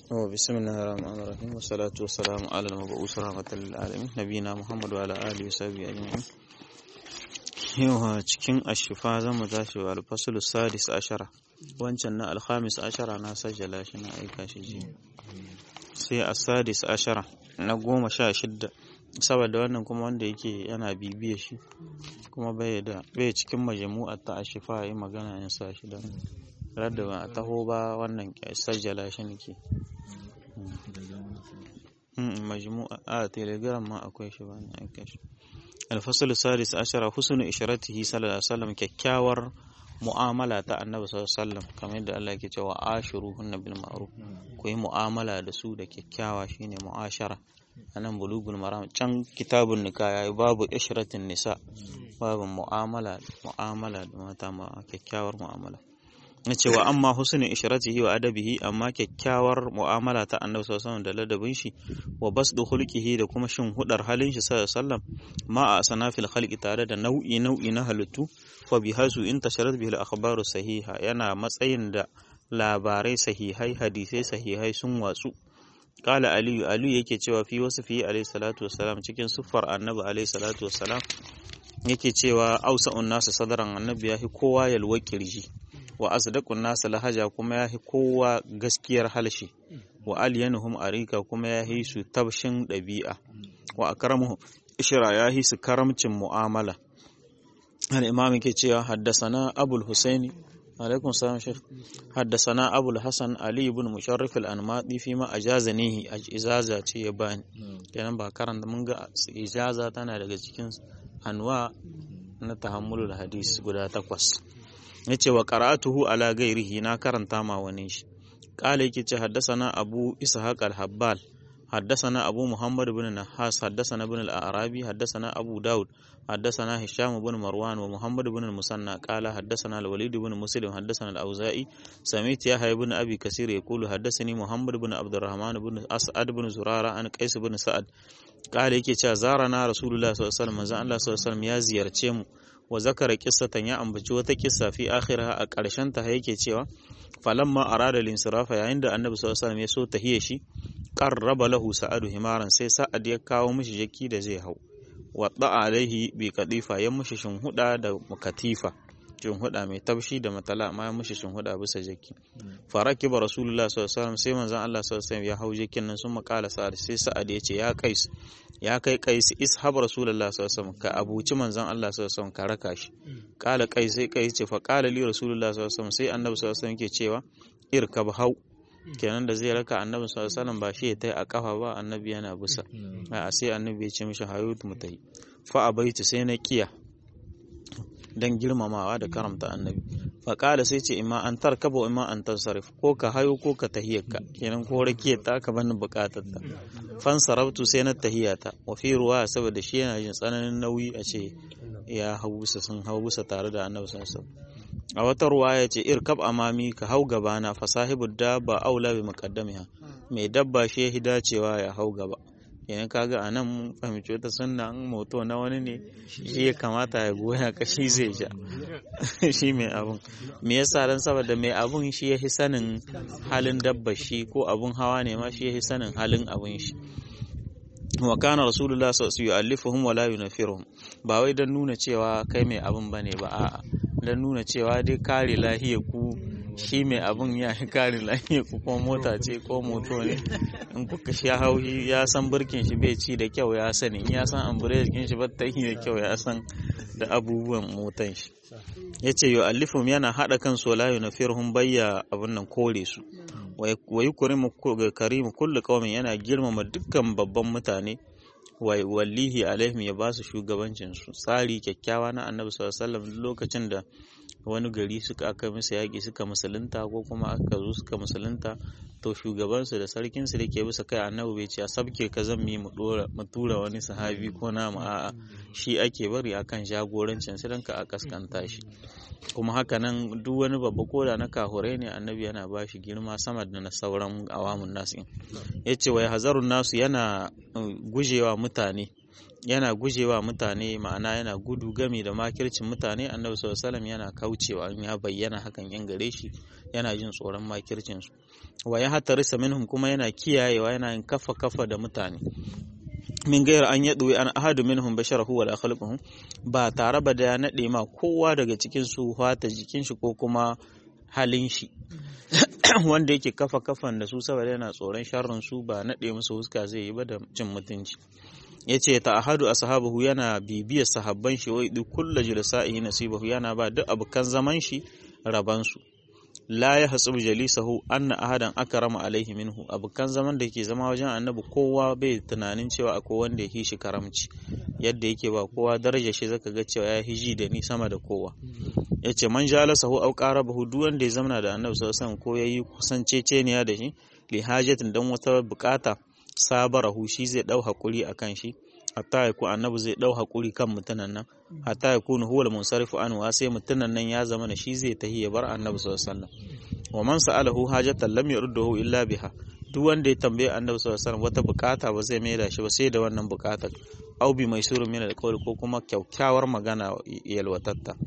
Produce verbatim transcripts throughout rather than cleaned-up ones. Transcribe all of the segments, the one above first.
Oh, bismillahirrahmanirrahim. Wassalatu wassalamu ala al-mab'us rahmatan lil alamin nabiyina Muhammad wa ala alihi wa sahbihi ajma'in. Yau cikin ashifa zamu tashi wa al-fasl sadis ashara. Wancan na al-khamis ashara na sajjala shi na aika shi ji. Sai as-sadis ashara na goma sha shidda. Saboda wannan kuma wanda yake yana bibiye shi kuma bai da bai cikin majmu'at ta ashifa yi magana in sa shi dan radda ba a taho ba wannan sajjala shi nake. majmu'a a telegram ma akwai shi ba na aika shi. Al-fasl sadis ashara husnu isharatihi sallallahu alaihi wasallam kyakkyawar mu'amala ta annabi sallallahu alaihi wasallam kamar yadda Allah yake cewa ashiruhunna bil ma'ruf, ku yi mu'amala da su da kyakkyawa shine mu'ashara. Anan bulugul maram can kitabun nikah babu ishratin nisa, babu mu'amala mu'amala da mata ma kyakkyawar mu'amala. Nace wa amma husnul ishratihi wa adabihi, amma kyakkyawar mu'amala ta annabi sallallahu alaihi wasallam da ladabin shi wa basdu khulqihi da kuma shin hudar halin shi sallallahu alaihi wasallam ma a sanafil khalqi tare da nau'i nau'i na halittu fa bihasu intasharat bihi al-akhbaru sahiha, yana matsayin da labarai sahihai hadisai sahihai sun watsu. Kala aliyu aliyu yake cewa fi wasfi alaihi salatu wassalam cikin siffar annabi alaihi salatu wassalam yake cewa ausa'un nasu sadaran, annabi yahi kowa yalwa kirji wa asdaqun nasu lahaja kuma yahi kowa gaskiyar halshi wa alyanuhum arika kuma yahi su tabshin dabi'a wa akramuhum ishra yahi su karamcin mu'amala. Al-imam yake cewa haddasana abul husaini alaikum salam shaykh haddasana abul hasan ali ibn musharrif al-anmati fi ma ajazanihi ijaza ce ya bani kenan ba karanta mun ga ijaza tana daga cikin anwa na tahammulul hadis guda takwas. Yace wa qara'atuhu ala ghairihi, na karanta ma wani shi. Qala yake ce haddasana abu ishaq al-habbal haddasana abu muhammad ibn nahas haddasana ibn al-arabi haddasana abu daud haddasana hisham ibn marwan wa muhammad ibn al-musanna qala haddasana al-walid ibn muslim haddasana al-auza'i sami'tu yahya ibn abi kasir yaqulu haddasani muhammad ibn abdurrahman ibn as'ad ibn zurara an qais ibn sa'ad qala yake cewa zarana rasulullah sallallahu alaihi wasallam, manzo Allah sallallahu alaihi wasallam ya ziyarce mu wa zakara qissatan, ya ambaci wata kissa fi akhirha a ƙarshen ta yake cewa falamma arada linsirafa, yayin da annabi sallallahu alaihi wasallam ya so tahiye shi qarraba lahu sa'adu himaran, sai sa'ad ya kawo mishi jaki da zai hau wa da'a alaihi bi kadifa, ya mishi shinhuda da katifa, shinhuda mai tabshi da matala amma ya mishi shinhuda bisa jaki. Farakiba rasulullah sallallahu alaihi wasallam, sai manzon Allah sallallahu alaihi wasallam ya hau jakin nan, sun makala sa'ad, sai sa'ad ya ce ya kais ya kai kais ishab rasulullah sallallahu alaihi wasallam, ka abuci manzon Allah sallallahu alaihi wasallam ka raka shi. Kala kais, sai kais ce fa qala li rasulullah sallallahu alaihi wasallam, sai annabi sallallahu alaihi wasallam yake cewa irkab hau, kenan da zai raka annabi sallallahu alaihi wasallam ba shi ya tai a kafa ba, annabi yana bisa a sai annabi ya ce mishi hayut mutai fa abaitu, sai na kiya dan girmamawa da karamta annabi. Fa qala, sai ce imma an tarkaba wa imma an tansarif, ko ka hayo ko ka tahiyarka, kenan ko rakiyar ta ka bani bukatar ta. Fan sarabtu, sai na tahiyata wa fi ruwa, saboda shi yana jin tsananin nauyi a ce ya hau bisa, sun hau bisa tare da annabi sallallahu alaihi wasallam. A wata ruwaya ce irkab amami, ka hau gabana, fa sahibud dabba aula bi muqaddamiha, mai dabba shi ya dacewa ya hau gaba. Yana kaga anan mun fahimci wata sunna, an moto na wani ne shi ya kamata ya goya ka, shi zai ja shi mai abun. Me yasa? Dan saboda mai abun shi ya sanin halin dabba shi, ko abun hawa ne ma shi ya sanin halin abun shi. Wa kana rasulullah sallallahu alaihi wasallam yu'allifuhum wa la yunafiruhum, ba wai dan nuna cewa kai mai abun bane ba, a'a dan nuna cewa dai kare lahiyar ku, shi mai abun ya yi kare lahiyar ku, ko mota ce ko moto ne, in kuka sha haushi ya san birkin shi bai ci da kyau, ya sani in ya san ambrage kin shi ba ta yi da kyau, ya san da abubuwan motan shi. Yace yu'allifum, yana hada kan su, la yunafiruhum bayya abun nan kore su. Wa yukrimu karimu kullu qaumin, yana girmama dukkan babban mutane, wa wallihi alaihim, ya ba su shugabancin su. Tsari kyakkyawa na annabi sallallahu alaihi wasallam, lokacin da wani gari suka aka musu yaƙi suka musulunta, ko kuma aka zo suka musulunta, to shugabansu da sarkinsu da ke bisa kai, annabi bai ce a sabke ka zan mi mu tura wani sahabi ko namu, a'a shi ake bari akan jagorancin su, dan ka a kaskanta shi. Kuma haka nan duk wani babba koda na kahurai ne, annabi yana ba shi girma sama da na sauran awamun nasu. Yace wa hazarun nasu, yana gujewa mutane yana gujewa mutane, ma'ana yana gudu game da makircin mutane. Annabi sallallahu alaihi wasallam yana kaucewa in ya bayyana hakan yan gare shi, yana jin tsoron makircin su. Wa ya hatarisa minhum, kuma yana kiyayewa, yana yin kafa kafa da mutane. Min gairar an yaɗuwe an ahadu minhum basharahu wala khalquhu, ba tare ba da ya naɗe ma kowa daga cikin su fata jikin shi ko kuma halin shi. Wanda yake kafa kafan da su saboda yana tsoron sharrin su, ba naɗe musu huska zai yi ba da cin mutunci. Yace ta ahadu ashabahu, yana bibiyar sahabban shi, wai duk kullu julasa'i nasibahu, yana ba duk abukan zaman shi raban su. La ya hasubu jalisahu anna ahadan akrama alaihi minhu, abukan zaman da yake zama wajen annabi kowa bai tunanin cewa akwai wanda yake shi karamci, yadda yake ba kowa daraja shi zaka ga cewa ya hiji da ni sama da kowa. Yace man jalasahu aw qarabahu, duk wanda ya zamana da annabi sallallahu alaihi wasallam ko yayi kusanceceniya da shi li hajatin dan wata bukata, sabarahu shi zai dau hakuri akan shi, hatta ya ku annabi zai dau hakuri kan mutanen nan, hatta ya kunu huwal munsarifu anhu, sai mutanen nan ya zama da shi zai tahi ya bar annabi sallallahu alaihi wasallam. Wa man sa'alahu hajatan lam yurduhu illa biha, duk wanda ya tambaye annabi sallallahu alaihi wasallam wata bukata ba zai maida shi ba sai da wannan bukatar. Au bi maisurun min alqawl, ko kuma kyaukyawar magana yalwatatta.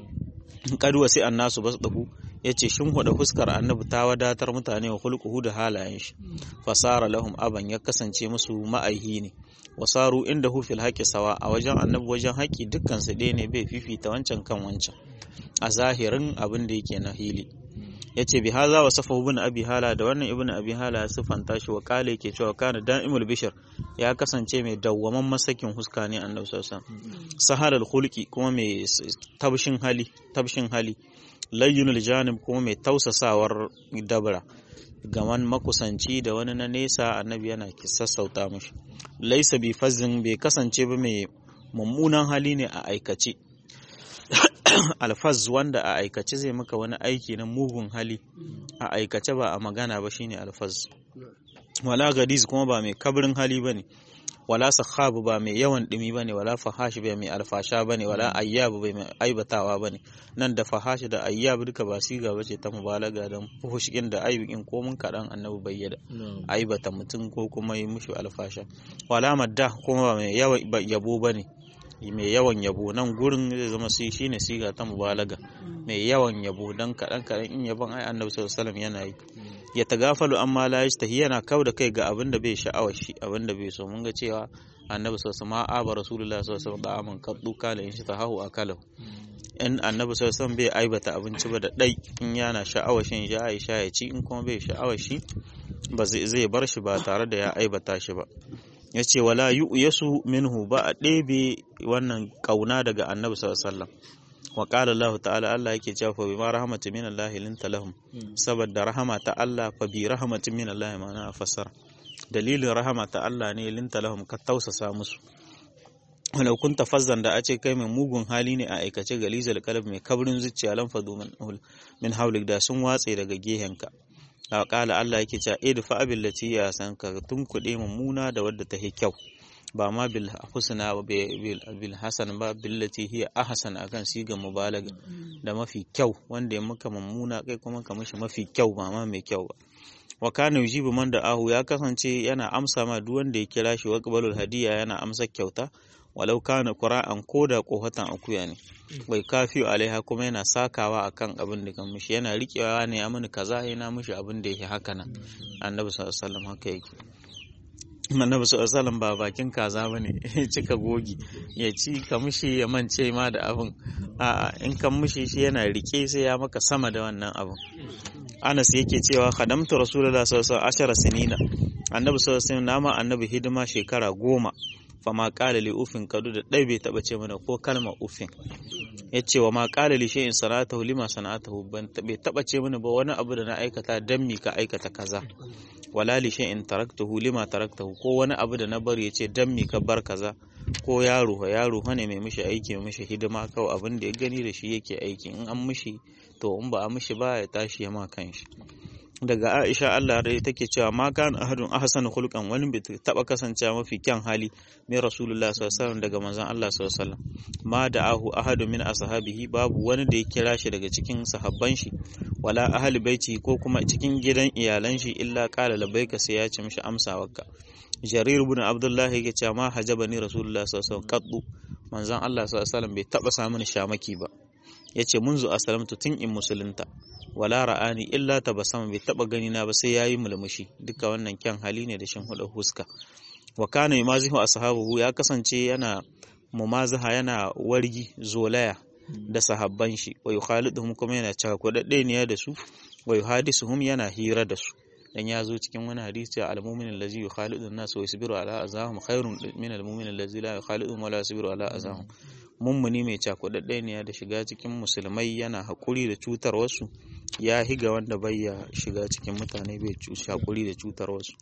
Kaduwa sai annasu basdahu, yace shin huda fuskar annabi ta wadatar mutane wa khulquhu da halayen shi. Fasara lahum aban, ya kasance musu ma'aihi ne. Wasaru inda hu fil haqqi sawa, a wajen annabi wajen haƙi dukkan su ɗaya ne, bai fifita wancan kan wancan a zahirin abin da yake na hili. Yace bi haza wa safa ibn abi hala, da wannan ibn abi hala ya sifanta shi, wa kale yake cewa kana da'imul bishr, ya kasance mai dawwaman masakin huska ne annabi sallallahu alaihi wasallam. Sahalal khulqi, kuma mai tabshin hali tabshin hali layyunul janib, kuma mai tausasawar dabra gaman makusanci da wani na nesa, annabi yana sassauta mishi. Laisa bi fazin, bai kasance ba mai mummunan hali ne a aikace. Alfaz, wanda a aikace zai maka wani aiki na mugun hali a aikace ba a magana ba, shine alfaz. Wala gadiz, kuma ba mai kabrin hali bane. Wala sahabu, ba mai yawan dumi bane. Wala fahash, ba mai alfasha bane. Wala ayyab, ba mai aibatawa bane. Nan da fahash da ayyab duka ba siga bace ta mubalaga, dan fuhushin da aibin ko mun kadan annabi bayyana aibata mutum ko kuma yi mushi alfasha. Wala madda, kuma ba mai yawan yabo bane, mai yawan yabo. Nan gurin zai zama sai shine siga ta mubalaga, mai yawan yabo, dan kadan kadan in yabon ai annabi sallallahu alaihi wasallam yana yi. Ya tagafalu amma la yastahi, yana kauda kai ga abin da bai sha'awar shi, abin da bai so. Mun ga cewa annabi sallallahu alaihi wasallam aba rasulullah sallallahu alaihi wasallam da aman kaddu kala in shi tahahu akalahu, in annabi sallallahu alaihi wasallam bai aibata abinci ba da dai, in yana sha'awar shi ya Aisha ya ci, in kuma bai sha'awar shi ba zai bar shi ba tare da ya aibata shi ba. Yace wala yu'yasu minhu, ba a ɗebe wannan kauna daga annabi sallallahu alaihi wasallam. Wa qala Allah ta'ala, Allah yake cewa fa bima rahmatin min Allah linta lahum, saboda rahama ta Allah, fa bi rahmatin min Allah, ma'ana fasara dalilin rahama ta Allah ne linta lahum, ka tausasa musu. Walau kunta fazzan, da a ce kai mai mugun hali ne a aikace, galizal qalb, mai kabrin zuciya, lan fadu min hawlik, da sun watse daga gehenka. Wa qala, Allah yake cewa idfa billati ya san, ka tunkuɗe mummuna da wadda ta kyau, ba ma bil husna bil hasan ba, billati hiya ahsan, akan siga mubalaga, da mafi kyau. Wanda ya maka mummuna kai kuma ka mishi mafi kyau, ba ma mai kyau ba. Wa kana yujibu man da'ahu, ya kasance yana amsa ma duk wanda ya kira shi. Wa qabalul hadiya, yana amsa kyauta. Walau kana qura'an, koda kohatan akuya ne. Bai kafi alaiha, kuma yana sakawa akan abin da kan mishi, yana rikewa ne, ya mini kaza yana mishi abin da yake haka nan. Annabi sallallahu alaihi wasallam haka yake. Annabi sallallahu alaihi wasallam ba bakin kaza bane cika gogi ya ci ka mishi ya mance ma da abin. A'a, in kan mishi shi yana rike sai ya maka sama da wannan abin. Anas yake cewa khadamtu rasulullahi sallallahu alaihi wasallam ashara sinina, annabi sallallahu alaihi wasallam nama annabi hidima shekara goma. Fama qala li ufin, kadu da dai bai taba ce mana ko kalma ufin. Yace wa ma qala li shay'in sanatahu lima sanatahu, ban bai taba ce mana ba wani abu da na aikata dan mi ka aikata kaza. Wala li shay'in taraktuhu lima taraktahu, ko wani abu da na bari yace dan mi ka bar kaza. Ko yaro yaro ne mai mishi aiki, mai mishi hidima, kawai abin da ya gani da shi yake aiki. In an mishi to in ba a mishi ba ya tashi ya ma kanshi. daga Aisha Allah rai take cewa ma kan ahadun ahsanu khuluqan wani bai taba kasancewa mafi kyan hali mai Rasulullah sallallahu alaihi wasallam daga manzon Allah sallallahu alaihi wasallam ma da'ahu ahadun min ashabihi babu wani da ya kira shi daga cikin sahabban shi wala ahli baiti ko kuma cikin gidan iyalan shi illa qala labbaika sai ya ce mishi amsawarka. Jarir ibn Abdullah yake cewa ma hajabani Rasulullah sallallahu alaihi wasallam qaddu manzon Allah sallallahu alaihi wasallam bai taba samun shamaki ba yace munzu aslamtu tun in musulunta wala ra'ani illa tabassama bai taba gani na ba sai yayi mulmushi. Duka wannan kyan hali ne da shin hudu huska. Wa kana yumazihu ashabuhu ya kasance yana mumazaha yana wargi zolaya da sahabban shi wa yukhaliduhum kuma yana cakwadadde ne da su wa yuhadisuhum yana hira da su dan ya zo cikin wani hadisi al-mu'min allazi yukhalidu an-nas wa yasbiru ala azahum khairun min al-mu'min allazi la yukhalidu wa la yasbiru ala azahum. Mummuni mai cakwadadde ne da shiga cikin musulmai yana hakuri da cutar wasu ya higa wanda bai ya shiga cikin mutane bai hakuri da cutar wasu.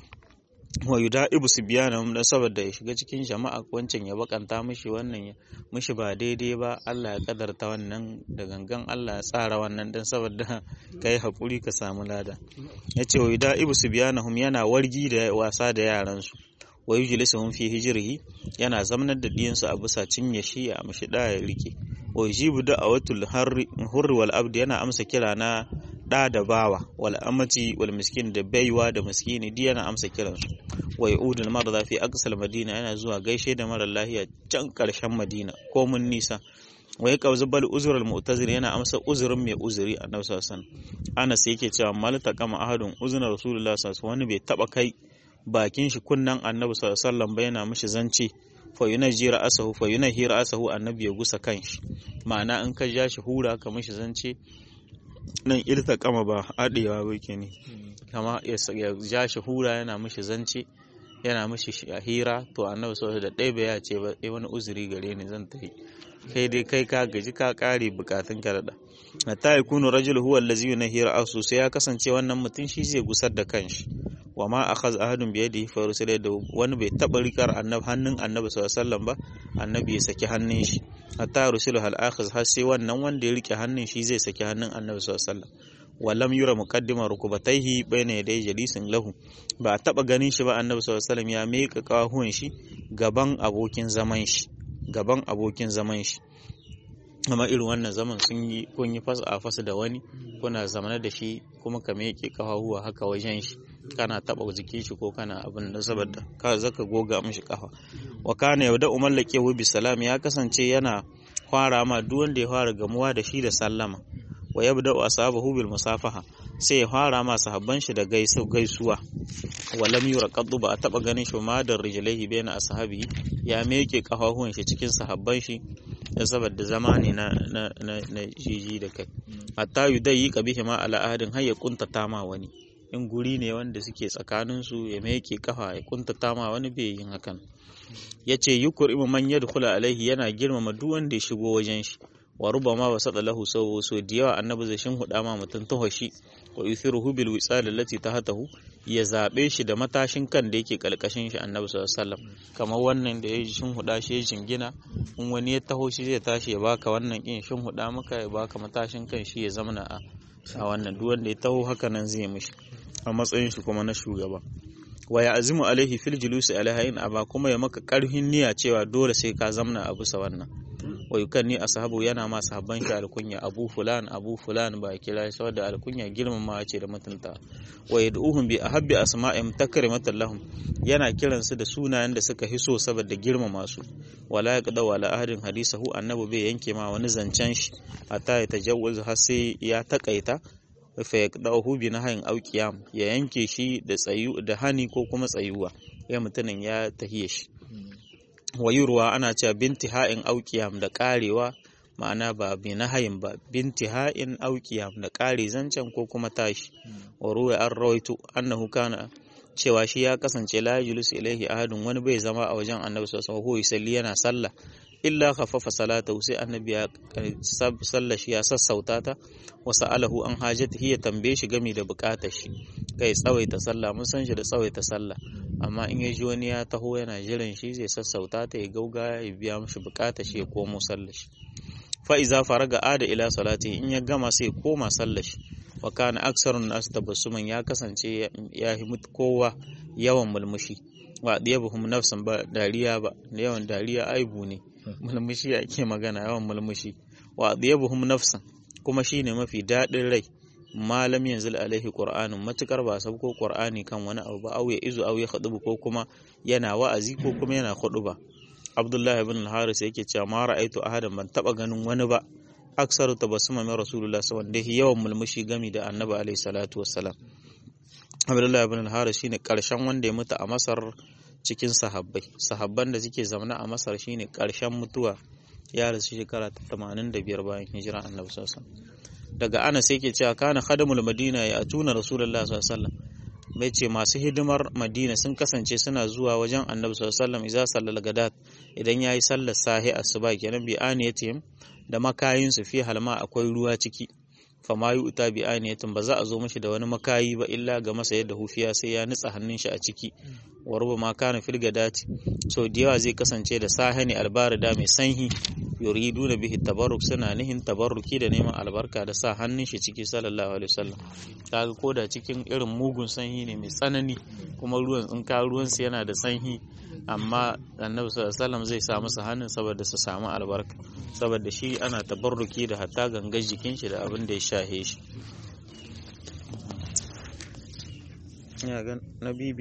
Wa yudaibu sibyanahum dan saboda ya shiga cikin jama'a wancan ya bakanta mishi wannan ya mishi ba daidai ba Allah ya kadarta wannan da gangan Allah ya tsara wannan dan saboda kai hakuri ka samu lada. Yace wa yudaibu sibyanahum yana wargi da wasa da yaran su wa yujlisuhum fi hijrihi yana zamanar da diyan su a bisa cinye shi ya mishi da ya rike. Wa yujibu da'awatul hurri wal abd yana amsa kira na da da bawa wal amati wal miskin da baiwa da miskini di yana amsa kiransu. Wa yaudul marada fi aqsal madina yana zuwa gaishe da mara lahiya can karshen madina ko mun nisa. Wa yaqawzu bal uzur al mu'tazir yana amsa uzurin mai uzuri annabi sallallahu alaihi wasallam. Anas yake cewa mal taqama ahadun uzna rasulullah sallallahu alaihi wasallam wani bai taba kai bakin shi kunnan annabi sallallahu alaihi wasallam ba yana mishi zance fa yunaji ra'asahu fa yunahi ra'asahu annabi ya gusa kanshi. Ma'ana in ka ja shi hura ka mishi zance nan irta kama ba adewa ba ke ne kama ya ja shi hura yana mishi zance yana mishi hira to annabi sallallahu da ɗaya bai ya ce ba wani uzuri gare ni zan tafi kai dai kai ka gaji ka kare bukatun ka da hatta yakunu rajul huwa allazi yunahira asu sai ya kasance wannan mutum shi zai gusar da kanshi. Wa ma akhaz ahadun bi yadihi fa rusila da wani bai taba rikar annabi hannun annabi sallallahu alaihi wasallam ba annabi ya saki hannun shi hatta rusila hal akhaz har sai wannan wanda ya rike hannun shi zai saki hannun annabi sallallahu alaihi wasallam. Wa lam yura muqaddima rukubatayhi bayna yaday jalisin lahu ba taba ganin shi ba annabi sallallahu alaihi wasallam ya mika kahuwan shi gaban abokin zaman shi gaban abokin zaman shi. Amma irin wannan zaman sun yi kun yi fasa a fasa da wani kuna zamana da shi kuma ka meke kafahuwa haka wajen shi kana taba jikin shi ko kana abin da saboda ka zaka goga mishi kafa. Wa kana yauda umallakehu bi salam ya kasance yana fara ma duk wanda ya fara gamuwa da shi da sallama. Wa yabda ashabahu bil musafaha sai ya fara ma sahabban shi da gaisuwa. Wa lam yura qaddu ba taba ganin shi ma da rijlaihi baina ashabi ya meke kafahuwan shi cikin sahabban shi da saboda zamani na na na jiji da kai. Hatta yudayi kabihi ma ala ahadin har ya kuntata ma wani in guri ne wanda suke tsakanin su ya meke kafa ya kuntata ma wani bai yin hakan. Yace yukrimu man yadkhula alaihi yana girmama duk wanda ya shigo wajen shi. Wa rubama wasada lahu sawu so diyawa annabi zai shin huda ma mutun tahoshi wa yuthiruhu bil wisal allati tahatahu ya zabe shi da matashin kan da yake kalkashin shi annabi sallallahu alaihi wasallam kamar wannan da yayi shin huda shi jingina in wani ya taho shi zai tashi ya baka wannan kin shin huda maka ya baka matashin kan shi ya zamana a a wannan duk wanda ya taho haka nan zai mishi a matsayin shi kuma na shugaba. Wa ya'zimu alaihi fil julusi alaiha in aba kuma ya maka karhin niyya cewa dole sai ka zamna a bisa wannan. Wa yukanni ashabu yana ma sahabban shi alkunya abu fulan abu fulan ba kira shi saboda alkunya girmama ce da mutunta. Wa yad'uhum bi ahabbi asma'im takrimatan lahum yana kiran su da sunayen da suka hiso saboda girmama su. Wala yaqda wala ahadin hadisahu annabi bai yanke ma wani zancen shi hatta ya tajawuz har sai ya takaita fa yaqdahu bi nahayin aw qiyam ya yanke shi da tsayu da hani ko kuma tsayuwa ya mutunin ya tahiye shi. Wayurwa ana cewa binti ha'in auqiyam da karewa ma'ana ba bi nahayin ba binti ha'in auqiyam da kare zancen ko kuma tashi. Wa ruwa an rawaitu annahu kana cewa shi ya kasance la yajlisu ilaihi ahadun wani bai zama a wajen annabi sallallahu alaihi wasallam yana sallah illa khaffafa salatahu sai annabi ya sallah shi ya sassauta ta wa sa'alahu an hajatihi ya tambaye shi game da bukatar shi kai tsawaita sallah mun san shi da tsawaita sallah amma in yaji wani ya taho yana jiran shi zai sassauta ta ya gauga ya biya mishi bukatar shi ya komo sallar shi. Fa iza faraga ada ila salati in ya gama sai koma sallar shi wa kana aksarun nas tabassuman ya kasance ya yi kowa yawan mulmushi wa diyabuhum nafsan ba dariya ba yawan dariya aibu ne mulmushi ake magana yawan mulmushi wa diyabuhum nafsan kuma shine mafi dadin rai malam yanzil alaihi qur'anun matukar ba sabko qur'ani kan wani abu ba au ya izu au ya khudubu ko kuma yana wa'azi ko kuma yana khuduba. Abdullah ibn al-Haris yake cewa ma ra'aitu ahadan ban taba ganin wani ba aksaru tabassuma min rasulullah sallallahu alaihi wasallam yawan mulmushi gami da annabi alaihi salatu wassalam. Abdullah ibn al-Haris shine karshen wanda ya mutu a Masar cikin sahabbai sahabban da suke zaune a Masar shine karshen mutuwa ya rasu shekara ta tamanin da biyar bayan hijira annabi sallallahu alaihi wasallam. Daga Anas yake cewa kana khadamul madina ya atuna rasulullah sallallahu alaihi wasallam bai ce masu hidimar madina sun kasance suna zuwa wajen annabi sallallahu alaihi wasallam idza sallal gadat idan yayi sallar sahi asuba kenan bi aniyatihim da makayin su fi halma akwai ruwa ciki fama yu'ta bi aniyatin ba za a zo mashi da wani makayi ba illa ga masa yadda hufiya sai ya nutsa hannun shi a ciki wa rubama kana fil gadati so da yawa zai kasance da sahani albarida mai sanyi yuriduna bihi tabarruk suna nihin tabarruki da neman albarka da sa hannun shi ciki sallallahu alaihi wasallam kaga koda cikin irin mugun sanyi ne mai tsanani kuma ruwan in ka ruwan sa yana da sanyi amma annabi sallallahu alaihi wasallam zai sa masa hannun saboda su samu albarka saboda shi ana tabarruki da hatta gangar jikin shi da abin da ya shahe shi. Ya ga nabi